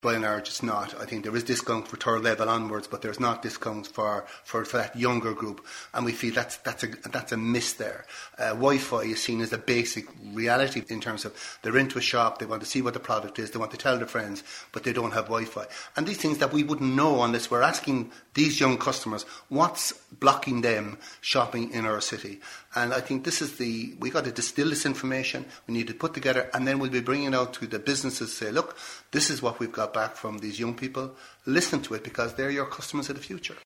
By and large, it's not. I think there is discount for third level onwards, but there's not discounts for that younger group, and we feel that's a miss there. Wi-Fi is seen as a basic reality in terms of they're into a shop, they want to see what the product is, they want to tell their friends, but they don't have Wi-Fi. And these things that we wouldn't know unless we're asking these young customers what's blocking them shopping in our city. And I think we got to distill this information, we need to put together, and then we'll be bringing it out to the businesses, say, look, this is what we've got back from these young people. Listen to it, because they're your customers of the future.